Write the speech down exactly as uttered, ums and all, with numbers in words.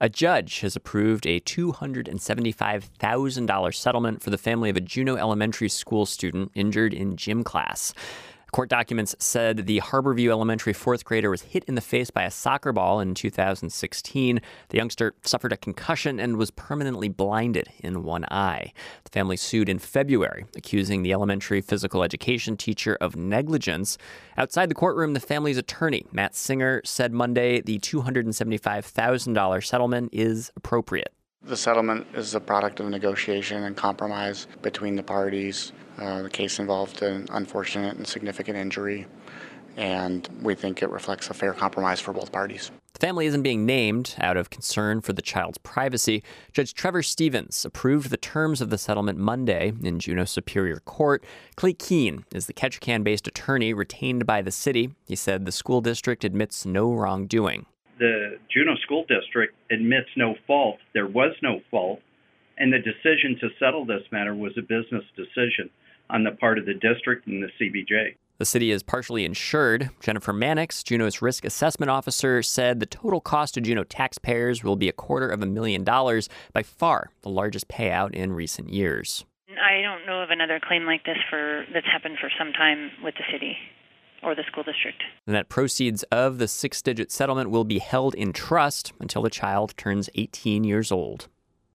A judge has approved a two hundred seventy-five thousand dollars settlement for the family of a Juneau Elementary School student injured in gym class. Court documents said the Harborview Elementary fourth grader was hit in the face by a soccer ball in two thousand sixteen. The youngster suffered a concussion and was permanently blinded in one eye. The family sued in February, accusing the elementary physical education teacher of negligence. Outside the courtroom, the family's attorney, Matt Singer, said Monday the two hundred seventy-five thousand dollars settlement is appropriate. The settlement is a product of negotiation and compromise between the parties. Uh, the case involved an unfortunate and significant injury, and we think it reflects a fair compromise for both parties. The family isn't being named out of concern for the child's privacy. Judge Trevor Stevens approved the terms of the settlement Monday in Juneau Superior Court. Clay Keene is the Ketchikan-based attorney retained by the city. He said the school district admits no wrongdoing. The Juneau School District admits no fault. There was no fault, and the decision to settle this matter was a business decision on the part of the district and the C B J. The city is partially insured. Jennifer Mannix, Juneau's risk assessment officer, said the total cost to Juneau taxpayers will be a quarter of a million dollars, by far the largest payout in recent years. I don't know of another claim like this for that's happened for some time with the city or the school district. The net proceeds of the six-digit settlement will be held in trust until the child turns eighteen years old.